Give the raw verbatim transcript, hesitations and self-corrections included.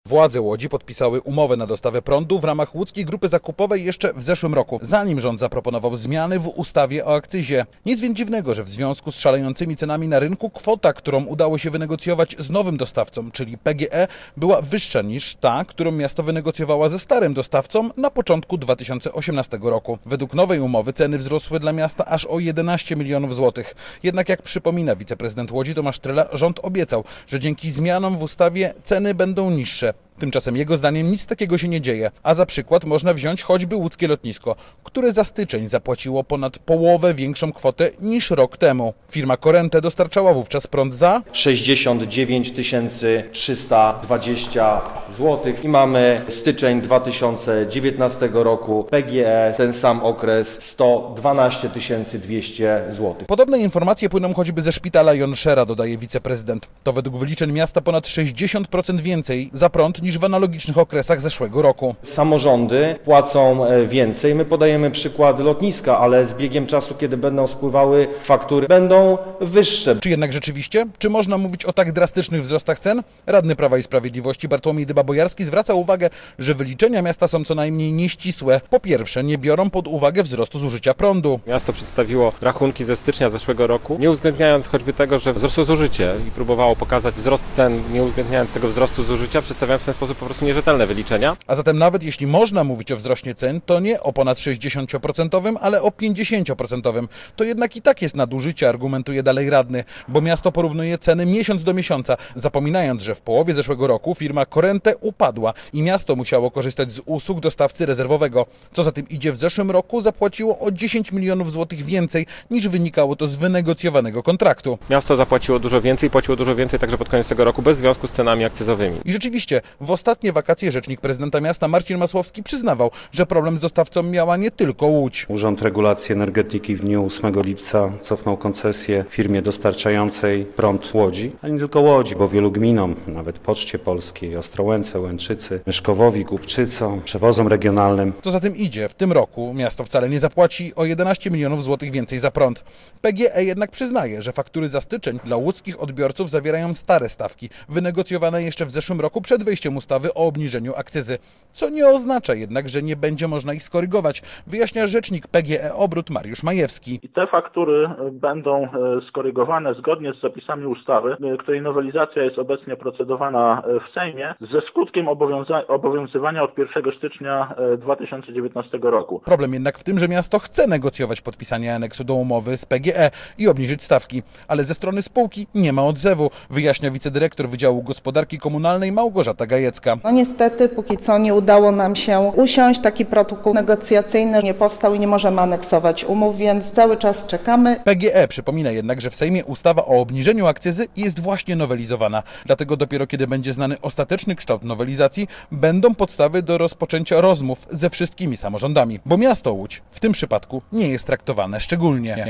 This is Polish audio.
Władze Łodzi podpisały umowę na dostawę prądu w ramach łódzkiej grupy zakupowej jeszcze w zeszłym roku, zanim rząd zaproponował zmiany w ustawie o akcyzie. Nic więc dziwnego, że w związku z szalejącymi cenami na rynku kwota, którą udało się wynegocjować z nowym dostawcą, czyli P G E, była wyższa niż ta, którą miasto wynegocjowało ze starym dostawcą na początku dwa tysiące osiemnastego roku. Według nowej umowy ceny wzrosły dla miasta aż o jedenaście milionów złotych. Jednak jak przypomina wiceprezydent Łodzi Tomasz Trela, rząd obiecał, że dzięki zmianom w ustawie ceny będą niższe. Tymczasem jego zdaniem nic takiego się nie dzieje, a za przykład można wziąć choćby łódzkie lotnisko, które za styczeń zapłaciło ponad połowę większą kwotę niż rok temu. Firma Corente dostarczała wówczas prąd za sześćdziesiąt dziewięć tysięcy trzysta dwadzieścia złotych i mamy styczeń dwa tysiące dziewiętnastego roku, P G E, ten sam okres, sto dwanaście tysięcy dwieście złotych. Podobne informacje płyną choćby ze szpitala Jonszera, dodaje wiceprezydent. To według wyliczeń miasta ponad sześćdziesiąt procent więcej za prąd niż w analogicznych okresach zeszłego roku. Samorządy płacą więcej. My podajemy przykład lotniska, ale z biegiem czasu, kiedy będą spływały faktury, będą wyższe. Czy jednak rzeczywiście? Czy można mówić o tak drastycznych wzrostach cen? Radny Prawa i Sprawiedliwości Bartłomiej Dyba-Bojarski zwraca uwagę, że wyliczenia miasta są co najmniej nieścisłe. Po pierwsze, nie biorą pod uwagę wzrostu zużycia prądu. Miasto przedstawiło rachunki ze stycznia zeszłego roku, nie uwzględniając choćby tego, że wzrosło zużycie i próbowało pokazać wzrost cen, nie uwzględniając tego wzrostu zużycia, przedstawiając w ten sposób po prostu nierzetelne wyliczenia. A zatem nawet jeśli można mówić o wzroście cen, to nie o ponad sześćdziesięcioprocentowym, ale o pięćdziesięcioprocentowym. To jednak i tak jest nadużycie, argumentuje dalej radny, bo miasto porównuje ceny miesiąc do miesiąca, zapominając, że w połowie zeszłego roku firma Corente upadła i miasto musiało korzystać z usług dostawcy rezerwowego. Co za tym idzie, w zeszłym roku zapłaciło o dziesięć milionów złotych więcej, niż wynikało to z wynegocjowanego kontraktu. Miasto zapłaciło dużo więcej, płaciło dużo więcej także pod koniec tego roku, bez związku z cenami akcyzowymi. I rzeczywiście, w ostatnie wakacje rzecznik prezydenta miasta Marcin Masłowski przyznawał, że problem z dostawcą miała nie tylko Łódź. Urząd Regulacji Energetyki w dniu ósmego lipca cofnął koncesję firmie dostarczającej prąd Łodzi, ale nie tylko Łodzi, bo wielu gminom, nawet Poczcie Polskiej, Ostrołęce, Łęczycy, Myszkowowi, Głubczycom, przewozom regionalnym. Co za tym idzie, w tym roku miasto wcale nie zapłaci o jedenaście milionów złotych więcej za prąd. P G E jednak przyznaje, że faktury za styczeń dla łódzkich odbiorców zawierają stare stawki, wynegocjowane jeszcze w zeszłym roku przed wejściem ustawy o obniżeniu akcyzy, co nie oznacza jednak, że nie będzie można ich skorygować, wyjaśnia rzecznik P G E Obrót Mariusz Majewski. I te faktury będą skorygowane zgodnie z zapisami ustawy, której nowelizacja jest obecnie procedowana w Sejmie, ze skutkiem obowiąza- obowiązywania od pierwszego stycznia dwa tysiące dziewiętnastego roku. Problem jednak w tym, że miasto chce negocjować podpisanie aneksu do umowy z P G E i obniżyć stawki, ale ze strony spółki nie ma odzewu, wyjaśnia wicedyrektor Wydziału Gospodarki Komunalnej Małgorzata Gajecka. No niestety póki co nie udało nam się usiąść, taki protokół negocjacyjny nie powstał i nie możemy aneksować umów, więc cały czas czekamy. P G E przypomina jednak, że w Sejmie ustawa o obniżeniu akcyzy jest właśnie nowelizowana. Dlatego dopiero kiedy będzie znany ostateczny kształt nowelizacji, będą podstawy do rozpoczęcia rozmów ze wszystkimi samorządami, bo miasto Łódź w tym przypadku nie jest traktowane szczególnie.